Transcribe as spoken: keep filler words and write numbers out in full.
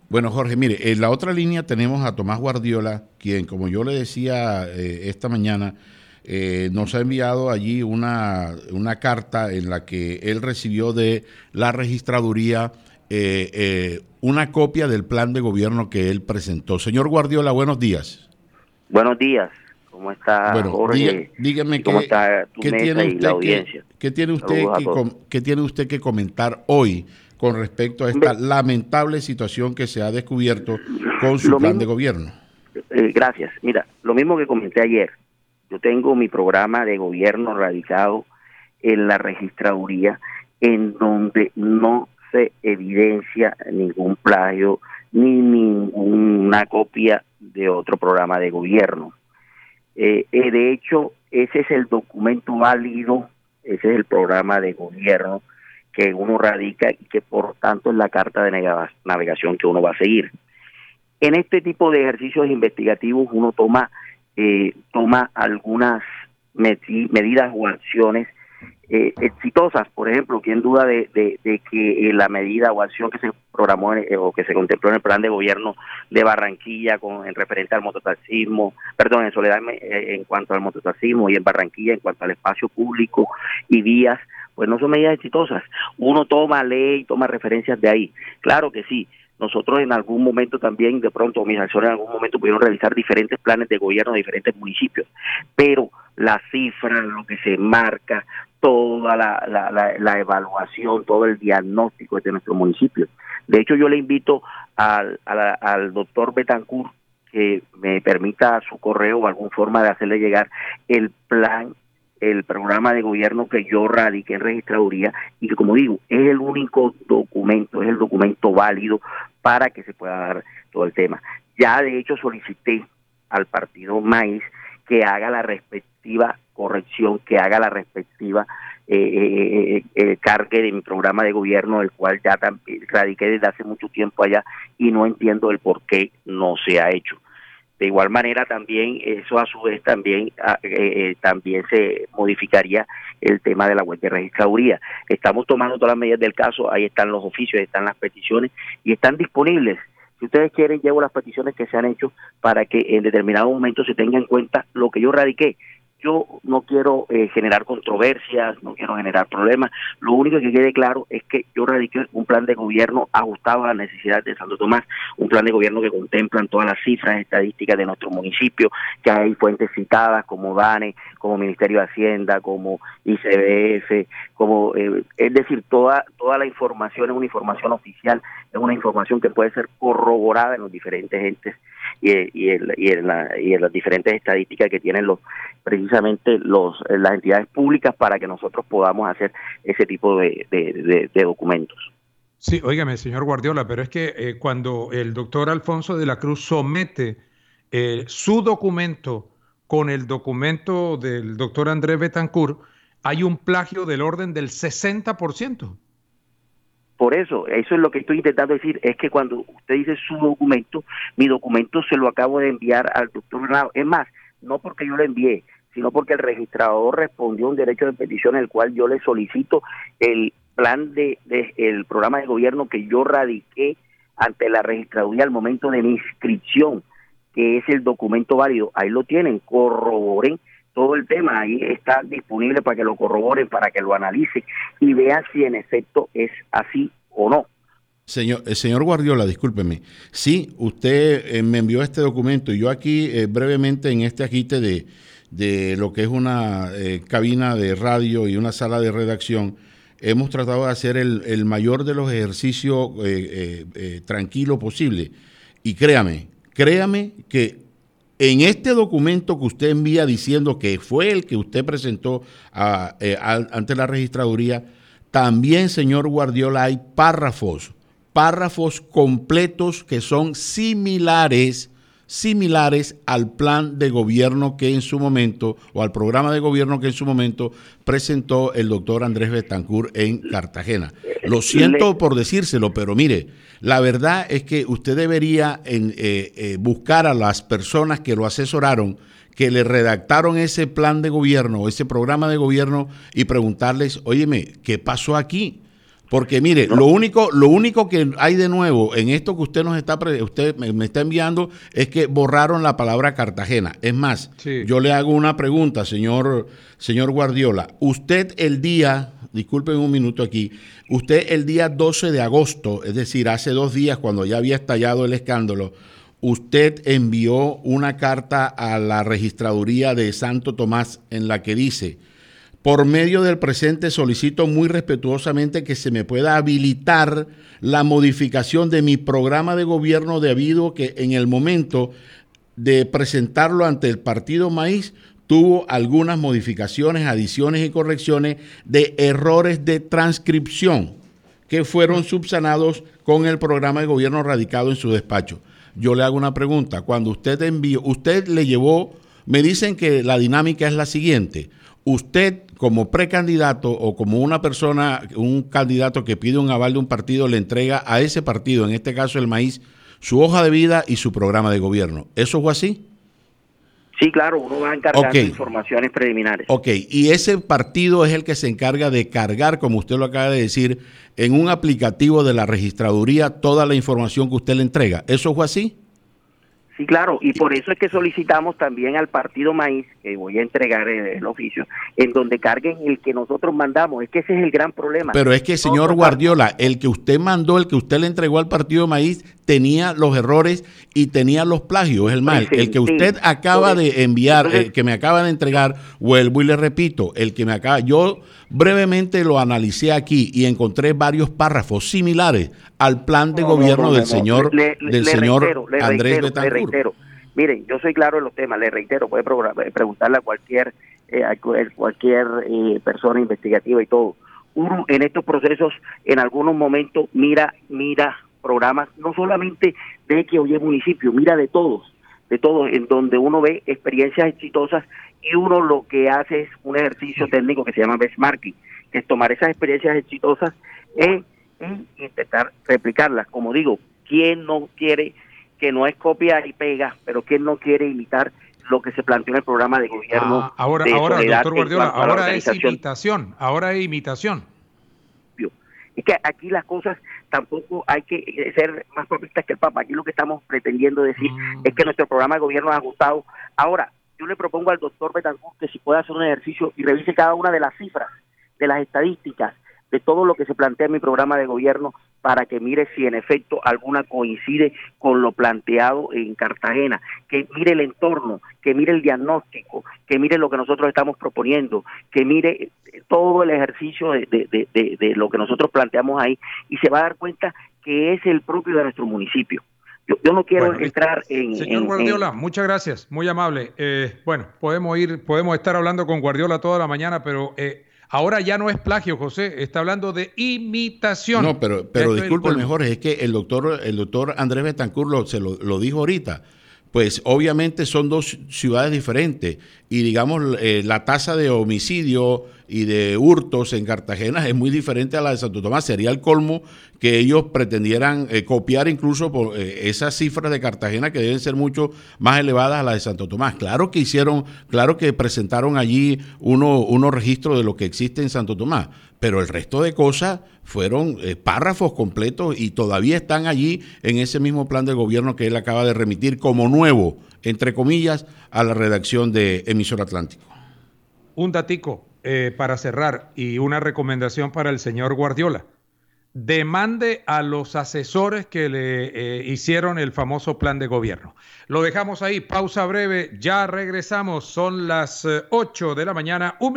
Bueno, Jorge, mire, en la otra línea tenemos a Tomás Guardiola, quien, como yo le decía eh, esta mañana, eh, nos ha enviado allí una, una carta en la que él recibió de la registraduría eh, eh, una copia del plan de gobierno que él presentó. Señor Guardiola, buenos días. Buenos días, ¿cómo está Bueno, diga, Jorge? dígame ¿Y cómo qué, está tu qué mesa tiene y la usted que, audiencia? qué tiene usted Saludos a que, todos. com- qué tiene usted que comentar hoy con respecto a esta Hombre, lamentable situación que se ha descubierto con su lo plan de mismo, gobierno. eh, gracias. Mira, lo mismo que comenté ayer. Yo tengo mi programa de gobierno radicado en la registraduría, en donde no se evidencia ningún plagio ni ninguna copia de otro programa de gobierno. Eh, eh, de hecho, ese es el documento válido, ese es el programa de gobierno que uno radica y que por tanto es la carta de nega- navegación que uno va a seguir. En este tipo de ejercicios investigativos uno toma, eh, toma algunas medi- medidas o acciones eh, exitosas. Por ejemplo, ¿quién duda de, de, de que eh, la medida o acción que se programó en, eh, o que se contempló en el plan de gobierno de Barranquilla con en referente al mototaxismo, perdón, en Soledad eh, en cuanto al mototaxismo y en Barranquilla en cuanto al espacio público y vías, pues no son medidas exitosas? Uno toma ley, toma referencias de ahí. Claro que sí. Nosotros en algún momento también, de pronto, mis acciones en algún momento pudieron realizar diferentes planes de gobierno de diferentes municipios, pero la cifra, lo que se marca, toda la, la, la, la evaluación, todo el diagnóstico de nuestro municipio. De hecho, yo le invito al, al, al doctor Betancourt que me permita su correo o alguna forma de hacerle llegar el plan, el programa de gobierno que yo radiqué en registraduría y que, como digo, es el único documento, es el documento válido para que se pueda dar todo el tema. Ya de hecho solicité al partido Maíz que haga la respectiva corrección, que haga la respectiva eh, eh, eh, cargue de mi programa de gobierno, el cual ya también radiqué desde hace mucho tiempo allá y no entiendo el por qué no se ha hecho. De igual manera también eso a su vez también eh, eh, también se modificaría el tema de la web de registraduría. Estamos tomando todas las medidas del caso, ahí están los oficios, ahí están las peticiones y están disponibles. Si ustedes quieren, llevo las peticiones que se han hecho para que en determinado momento se tenga en cuenta lo que yo radiqué. Yo no quiero eh, generar controversias, no quiero generar problemas. Lo único que quede claro es que yo radiqué un plan de gobierno ajustado a las necesidades de Santo Tomás, un plan de gobierno que contemplan todas las cifras estadísticas de nuestro municipio, que hay fuentes citadas como DANE, como Ministerio de Hacienda, como I C B F, como eh, es decir, toda toda la información es una información oficial, es una información que puede ser corroborada en los diferentes entes y, y, en, y, en la, y en las diferentes estadísticas que tienen los precisamente los las entidades públicas para que nosotros podamos hacer ese tipo de, de, de, de documentos. Sí, óigame, señor Guardiola, pero es que eh, cuando el doctor Alfonso de la Cruz somete eh, su documento con el documento del doctor Andrés Betancourt, hay un plagio del orden del sesenta por ciento. Por eso, eso es lo que estoy intentando decir, es que cuando usted dice su documento, mi documento se lo acabo de enviar al doctor Bernardo. Es más, no porque yo lo envié, sino porque el registrador respondió a un derecho de petición en el cual yo le solicito el plan de, de el programa de gobierno que yo radiqué ante la registraduría al momento de mi inscripción, que es el documento válido. Ahí lo tienen, corroboren todo el tema, ahí está disponible para que lo corroboren, para que lo analicen y vean si en efecto es así o no. Señor, eh, señor Guardiola, discúlpeme. Sí, usted eh, me envió este documento y yo aquí eh, brevemente en este agite de, de lo que es una eh, cabina de radio y una sala de redacción, hemos tratado de hacer el, el mayor de los ejercicios eh, eh, eh, tranquilo posible. Y créame, créame que en este documento que usted envía diciendo que fue el que usted presentó a, eh, a, ante la registraduría, también, señor Guardiola, hay párrafos, párrafos completos que son similares, similares al plan de gobierno que en su momento, o al programa de gobierno que en su momento presentó el doctor Andrés Betancourt en Cartagena. Lo siento por decírselo, pero mire, la verdad es que usted debería en, eh, eh, buscar a las personas que lo asesoraron, que le redactaron ese plan de gobierno, ese programa de gobierno y preguntarles, óyeme, ¿qué pasó aquí? Porque mire, lo único, lo único que hay de nuevo en esto que usted nos está, usted me, me está enviando es que borraron la palabra Cartagena. Es más, sí. Yo le hago una pregunta, señor, señor Guardiola. Usted el día, disculpen un minuto aquí, usted el día doce de agosto, es decir, hace dos días cuando ya había estallado el escándalo, usted envió una carta a la registraduría de Santo Tomás en la que dice: por medio del presente solicito muy respetuosamente que se me pueda habilitar la modificación de mi programa de gobierno debido que en el momento de presentarlo ante el Partido Maíz tuvo algunas modificaciones, adiciones y correcciones de errores de transcripción que fueron subsanados con el programa de gobierno radicado en su despacho. Yo le hago una pregunta. Cuando usted envió, usted le llevó, me dicen que la dinámica es la siguiente. Usted, como precandidato o como una persona, un candidato que pide un aval de un partido, le entrega a ese partido, en este caso el Maíz, su hoja de vida y su programa de gobierno. ¿Eso fue así? Sí, claro, uno va encargando okay. informaciones preliminares. Ok, y ese partido es el que se encarga de cargar, como usted lo acaba de decir, en un aplicativo de la registraduría toda la información que usted le entrega. ¿Eso fue así? Sí, claro, y por eso es que solicitamos también al Partido Maíz, que voy a entregar el, el oficio, en donde carguen el que nosotros mandamos. Es que ese es el gran problema. Pero es que, señor Guardiola, el que usted mandó, el que usted le entregó al Partido Maíz, tenía los errores y tenía los plagios, es el mal. El que usted acaba de enviar, el que me acaba de entregar, vuelvo y le repito, el que me acaba, yo brevemente lo analicé aquí y encontré varios párrafos similares al plan de no, gobierno no, no, del no, señor, le, le, del le señor reitero, Andrés Betancourt. Le reitero, miren, yo soy claro en los temas, le reitero, puede preguntarle a cualquier, eh, a cualquier eh, persona investigativa y todo. Uno en estos procesos, en algunos momentos, mira, mira programas, no solamente de X o Y municipio, mira de todos, de todos, en donde uno ve experiencias exitosas y uno lo que hace es un ejercicio técnico que se llama benchmarking, que es tomar esas experiencias exitosas e, e intentar replicarlas. Como digo, ¿quién no quiere, que no es copiar y pega, pero quién no quiere imitar lo que se planteó en el programa de gobierno? Ah, ahora, de ahora, doctor Guardiola, ahora es imitación, ahora es imitación. Es que aquí las cosas tampoco hay que ser más papistas que el Papa. Aquí lo que estamos pretendiendo decir mm. es que nuestro programa de gobierno ha ajustado. Ahora, yo le propongo al doctor Betancourt que si puede hacer un ejercicio y revise cada una de las cifras, de las estadísticas, de todo lo que se plantea en mi programa de gobierno, para que mire si en efecto alguna coincide con lo planteado en Cartagena, que mire el entorno, que mire el diagnóstico, que mire lo que nosotros estamos proponiendo, que mire todo el ejercicio de, de, de, de, de lo que nosotros planteamos ahí, y se va a dar cuenta que es el propio de nuestro municipio. Yo, yo no quiero bueno, entrar en... Señor en, Guardiola, en... muchas gracias, muy amable. Eh, bueno, podemos ir, podemos estar hablando con Guardiola toda la mañana, pero... Eh, ahora ya no es plagio, José, está hablando de imitación. No, pero, pero disculpe, mejor, es que el doctor, el doctor Andrés Betancourt lo, se lo, lo dijo ahorita. Pues obviamente son dos ciudades diferentes y digamos eh, la tasa de homicidio y de hurtos en Cartagena es muy diferente a la de Santo Tomás. Sería el colmo que ellos pretendieran eh, copiar incluso por eh, esas cifras de Cartagena que deben ser mucho más elevadas a las de Santo Tomás. Claro que hicieron, claro que presentaron allí uno, unos registros de lo que existe en Santo Tomás, pero el resto de cosas fueron eh, párrafos completos y todavía están allí en ese mismo plan de gobierno que él acaba de remitir como nuevo, entre comillas, a la redacción de Emisor Atlántico. Un datico eh, para cerrar y una recomendación para el señor Guardiola. Demande a los asesores que le eh, hicieron el famoso plan de gobierno. Lo dejamos ahí, pausa breve, ya regresamos, son las eh, ocho de la mañana. Un